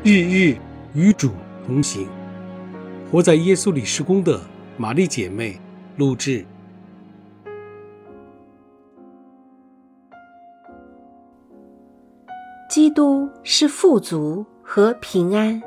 日日与主同行。活在耶稣里事工的玛丽姐妹录制。 基督是富足和平安。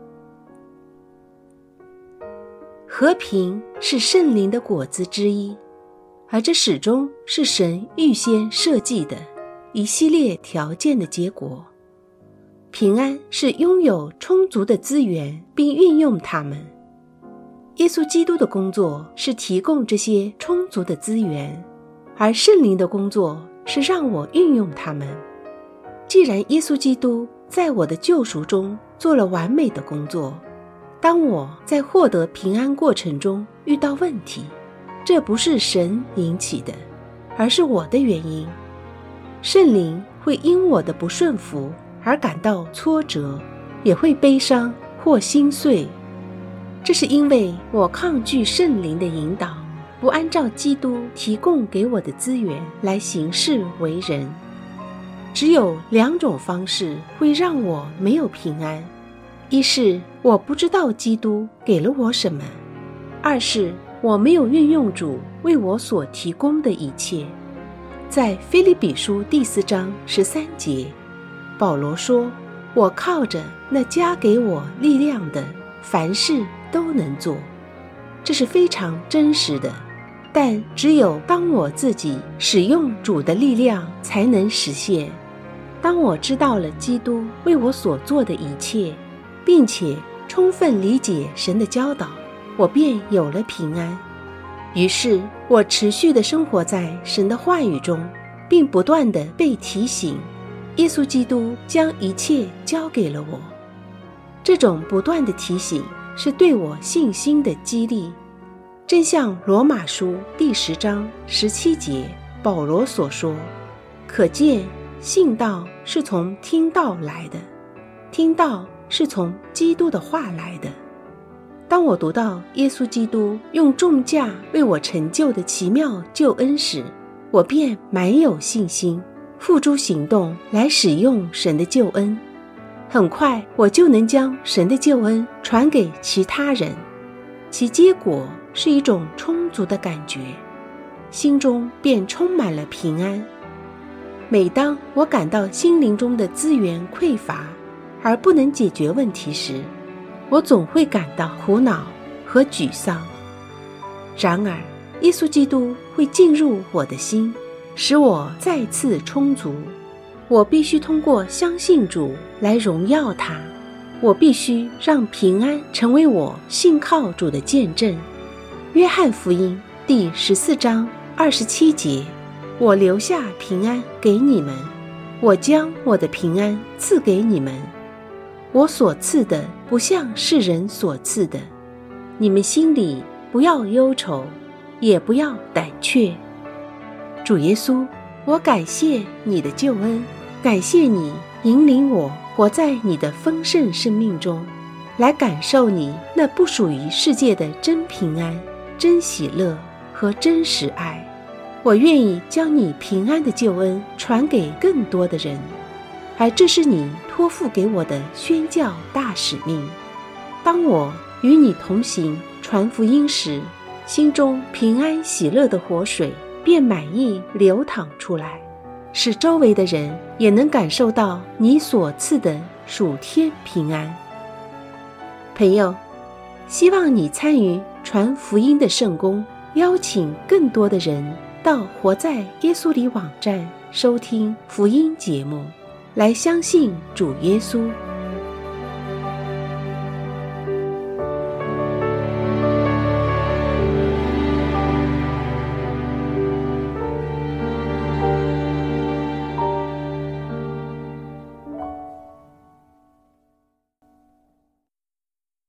和平是圣灵的果子之一，而这始终是神预先设计的一系列条件的结果。平安是拥有充足的资源并运用它们。耶稣基督的工作是提供这些充足的资源，而圣灵的工作是让我运用它们。既然耶稣基督在我的救赎中做了完美的工作，当我在获得平安过程中遇到问题，这不是神引起的，而是我的原因。圣灵会因我的不顺服而感到挫折，也会悲伤或心碎。这是因为我抗拒圣灵的引导，不按照基督提供给我的资源来行事为人。只有两种方式会让我没有平安：一是我不知道基督给了我什么；二是我没有运用主为我所提供的一切。在腓立比书第4章13节，保罗说：我靠着那加给我力量的，凡事都能做。这是非常真实的，但只有当我自己使用主的力量才能实现。当我知道了基督为我所做的一切，并且充分理解神的教导，我便有了平安。于是我持续地生活在神的话语中，并不断地被提醒，耶稣基督将一切交给了我。这种不断的提醒是对我信心的激励，正像罗马书第10章17节保罗所说：可见信道是从听道来的，听道是从基督的话来的。当我读到耶稣基督用重价为我成就的奇妙救恩时，我便蛮有信心，付诸行动来使用神的救恩。很快我就能将神的救恩传给其他人，其结果是一种充足的感觉，心中便充满了平安。每当我感到心灵中的资源匮乏而不能解决问题时，我总会感到苦恼和沮丧。然而耶稣基督会进入我的心，使我再次充足。我必须通过相信主来荣耀他，我必须让平安成为我信靠主的见证。约翰福音第14章27节，我留下平安给你们，我将我的平安赐给你们。我所赐的不像世人所赐的，你们心里不要忧愁，也不要胆怯。主耶稣，我感谢你的救恩，感谢你引领我活在你的丰盛生命中，来感受你那不属于世界的真平安、真喜乐和真实爱。我愿意将你平安的救恩传给更多的人，而这是你托付给我的宣教大使命。当我与你同行传福音时，心中平安喜乐的活水便满溢流淌出来，使周围的人也能感受到你所赐的属天平安。朋友，希望你参与传福音的圣工，邀请更多的人到活在耶稣里网站收听福音节目，来相信主耶稣。